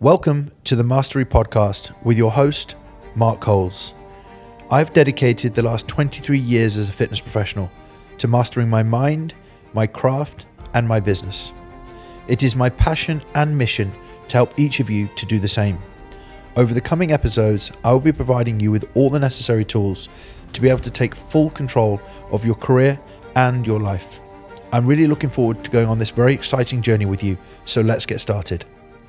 Welcome to the Mastery Podcast with your host, Mark Coles. I've dedicated the last 23 years as a fitness professional to mastering my mind, my craft, and my business. It is my passion and mission to help each of you to do the same. Over the coming episodes, I will be providing you with all the necessary tools to be able to take full control of your career and your life. I'm really looking forward to going on this very exciting journey with you, so let's get started.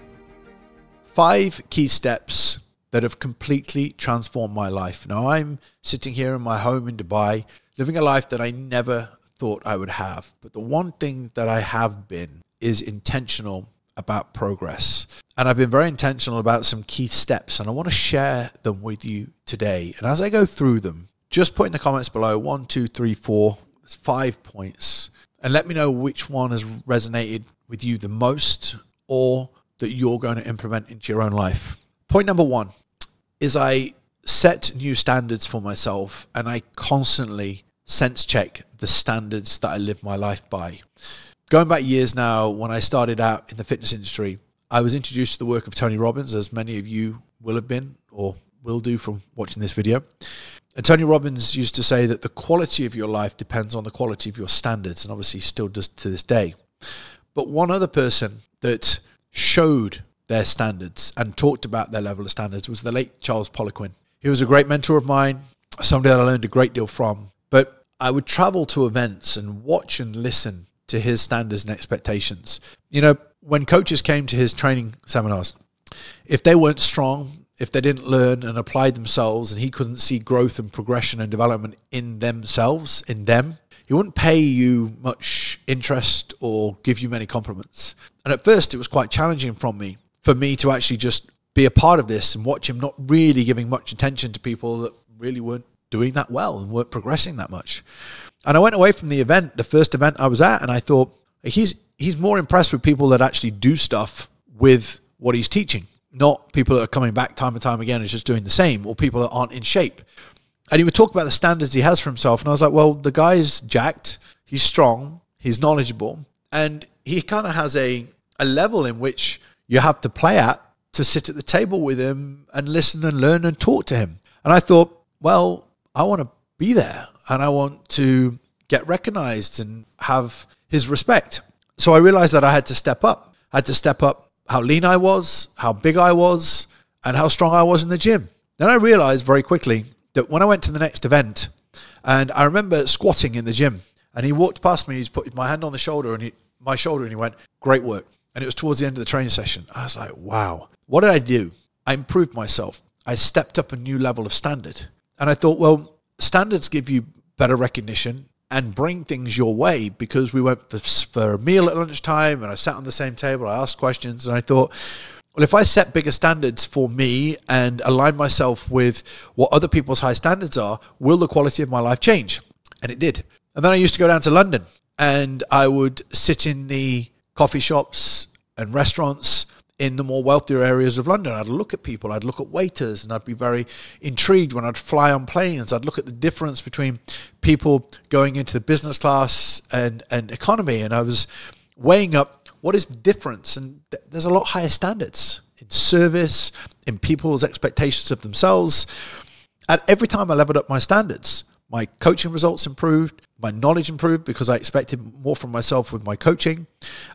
5 key steps that have completely transformed my life. Now, I'm sitting here in my home in Dubai, living a life that I never thought I would have. But the one thing that I have been is intentional about progress. And I've been very intentional about some key steps, and I want to share them with you today. And as I go through them, just put in the comments below 1, 2, 3, 4, there's 5 points, and let me know which one has resonated with you the most or that you're going to implement into your own life. Point number 1 is I set new standards for myself, and I constantly sense check the standards that I live my life by. Going back years now, when I started out in the fitness industry, I was introduced to the work of Tony Robbins, as many of you will have been or will do from watching this video. And Tony Robbins used to say that the quality of your life depends on the quality of your standards, and obviously still does to this day. But one other person that showed their standards and talked about their level of standards was the late Charles Poliquin. He was a great mentor of mine, somebody that I learned a great deal from. But I would travel to events and watch and listen to his standards and expectations. You know, when coaches came to his training seminars, if they weren't strong, if they didn't learn and apply themselves, and he couldn't see growth and progression and development in themselves, in them, he wouldn't pay you much interest or give you many compliments. And at first it was quite challenging for me to actually just be a part of this and watch him not really giving much attention to people that really weren't doing that well and weren't progressing that much. And I went away from the event, the first event I was at, and I thought, he's more impressed with people that actually do stuff with what he's teaching, not people that are coming back time and time again and just doing the same, or people that aren't in shape. And he would talk about the standards he has for himself. And I was like, well, the guy's jacked, he's strong, he's knowledgeable, and he kind of has a level in which you have to play at to sit at the table with him and listen and learn and talk to him. And I thought, well, I want to be there and I want to get recognized and have his respect. So I realized that I had to step up. I had to step up how lean I was, how big I was, and how strong I was in the gym. Then I realized very quickly that when I went to the next event, and I remember squatting in the gym, and he walked past me, he's put my hand on the shoulder and he went, great work. And it was towards the end of the training session. I was like, wow, what did I do? I improved myself. I stepped up a new level of standard. And I thought, well, standards give you better recognition and bring things your way, because we went for a meal at lunchtime and I sat on the same table, I asked questions, and I thought, well, if I set bigger standards for me and align myself with what other people's high standards are, will the quality of my life change? And it did. And then I used to go down to London and I would sit in the coffee shops and restaurants in the more wealthier areas of London. I'd look at people, I'd look at waiters, and I'd be very intrigued when I'd fly on planes. I'd look at the difference between people going into the business class and economy, and I was weighing up what is the difference. And there's a lot higher standards in service, in people's expectations of themselves. And every time I leveled up my standards, my coaching results improved, my knowledge improved because I expected more from myself with my coaching.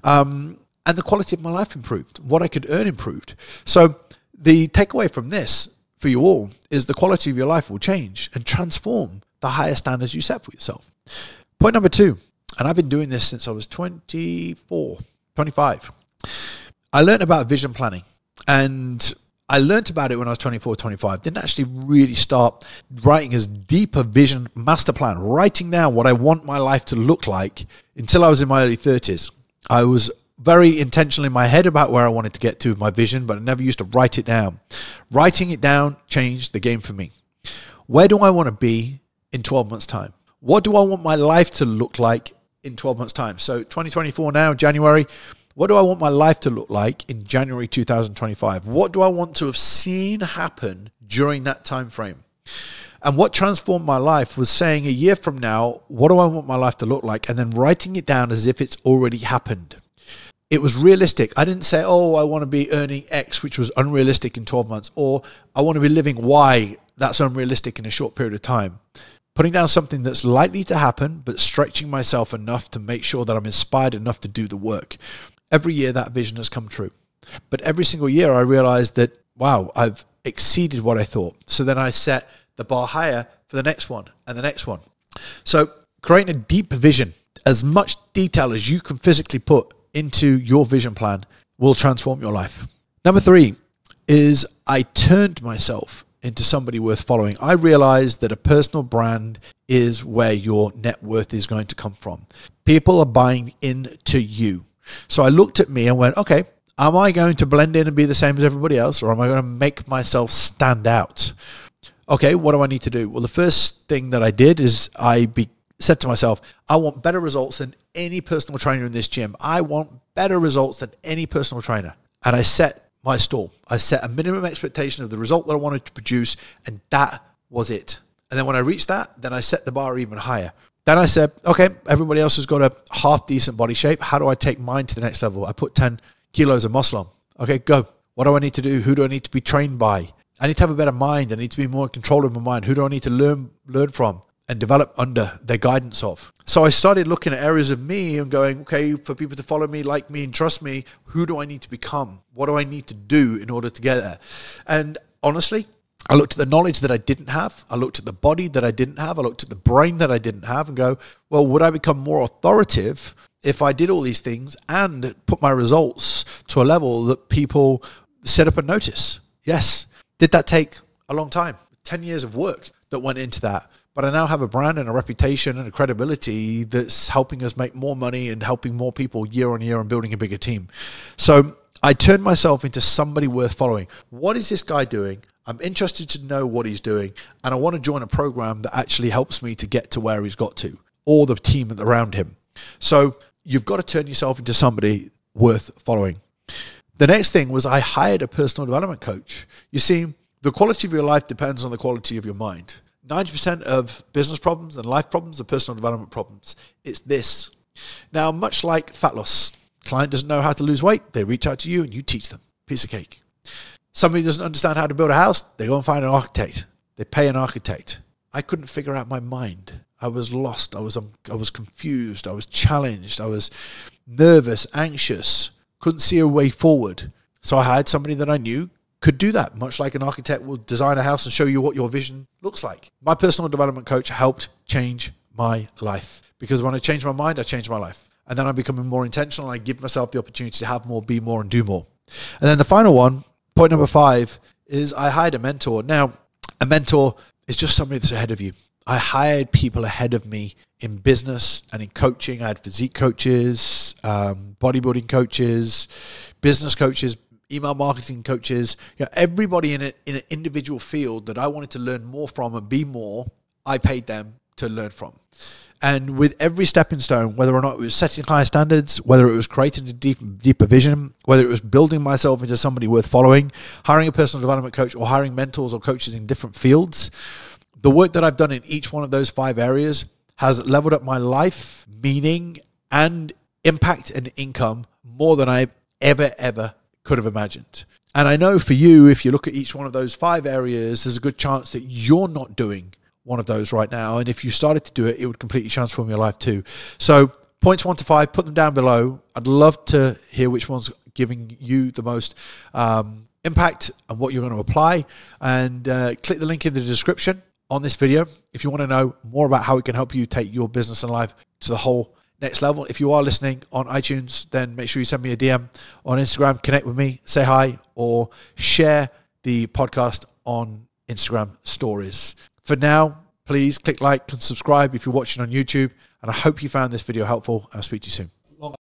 And the quality of my life improved. What I could earn improved. So the takeaway from this for you all is the quality of your life will change and transform the higher standards you set for yourself. Point number 2, and I've been doing this since I was 25. I learned about vision planning, and I learned about it when I was 24, 25. Didn't actually really start writing as deep a vision master plan, writing down what I want my life to look like until I was in my early 30s. I was very intentional in my head about where I wanted to get to with my vision, but I never used to write it down. Writing it down changed the game for me. Where do I want to be in 12 months' time? What do I want my life to look like in 12 months' time? So 2024 now, January. What do I want my life to look like in January 2025? What do I want to have seen happen during that time frame? And what transformed my life was saying a year from now, what do I want my life to look like? And then writing it down as if it's already happened. it was realistic. I didn't say, oh, I want to be earning X, which was unrealistic in 12 months, or I want to be living Y, that's unrealistic in a short period of time. Putting down something that's likely to happen, but stretching myself enough to make sure that I'm inspired enough to do the work. Every year that vision has come true. But every single year I realized that, wow, I've exceeded what I thought. So then I set the bar higher for the next one and the next one. So creating a deep vision, as much detail as you can physically put into your vision plan, will transform your life. Number 3 is I turned myself into somebody worth following. I realized that a personal brand is where your net worth is going to come from. People are buying into you. So I looked at me and went, okay, am I going to blend in and be the same as everybody else, or am I going to make myself stand out? Okay, what do I need to do? Well, the first thing that I did is said to myself, I want better results than any personal trainer in this gym. I want better results than any personal trainer. And I set my stall. I set a minimum expectation of the result that I wanted to produce, and that was it. And then when I reached that, then I set the bar even higher. Then I said, okay, everybody else has got a half decent body shape. How do I take mine to the next level? I put 10 kilos of muscle on. Okay, go. What do I need to do? Who do I need to be trained by? I need to have a better mind. I need to be more in control of my mind. Who do I need to learn from and develop under their guidance of? So I started looking at areas of me and going, okay, for people to follow me, like me, and trust me, who do I need to become? What do I need to do in order to get there? And honestly, I looked at the knowledge that I didn't have. I looked at the body that I didn't have. I looked at the brain that I didn't have and go, well, would I become more authoritative if I did all these things and put my results to a level that people set up and notice? Yes. Did that take a long time? 10 years of work that went into that. But I now have a brand and a reputation and a credibility that's helping us make more money and helping more people year on year and building a bigger team. So I turned myself into somebody worth following. What is this guy doing? I'm interested to know what he's doing, and I want to join a program that actually helps me to get to where he's got to, or the team around him. So you've got to turn yourself into somebody worth following. The next thing was I hired a personal development coach. You see, the quality of your life depends on the quality of your mind. 90% of business problems and life problems are personal development problems. It's this. Now, much like fat loss, client doesn't know how to lose weight, they reach out to you and you teach them. Piece of cake. Somebody doesn't understand how to build a house, they go and find an architect. They pay an architect. I couldn't figure out my mind. I was lost. I was confused. I was challenged. I was nervous, anxious, couldn't see a way forward. So I hired somebody that I knew could do that, much like an architect will design a house and show you what your vision looks like. My personal development coach helped change my life, because when I changed my mind, I changed my life. And then I'm becoming more intentional, and I give myself the opportunity to have more, be more, and do more. And then the final one, point number 5, is I hired a mentor. Now, a mentor is just somebody that's ahead of you. I hired people ahead of me in business and in coaching. I had physique coaches, bodybuilding coaches, business coaches, email marketing coaches, everybody in an individual field that I wanted to learn more from and be more, I paid them to learn from. And with every stepping stone, whether or not it was setting higher standards, whether it was creating a deeper vision, whether it was building myself into somebody worth following, hiring a personal development coach, or hiring mentors or coaches in different fields, the work that I've done in each one of those 5 areas has leveled up my life, meaning, and impact and income more than I've ever could have imagined. And I know for you, if you look at each one of those 5 areas, there's a good chance that you're not doing one of those right now. And if you started to do it, it would completely transform your life too. So points 1 to 5, put them down below. I'd love to hear which one's giving you the most impact and what you're going to apply. And click the link in the description on this video if you want to know more about how it can help you take your business and life to the whole next level. If you are listening on iTunes, then make sure you send me a DM on Instagram, connect with me, say hi, or share the podcast on Instagram stories. For now, please click like and subscribe if you're watching on YouTube, and I hope you found this video helpful. I'll speak to you soon.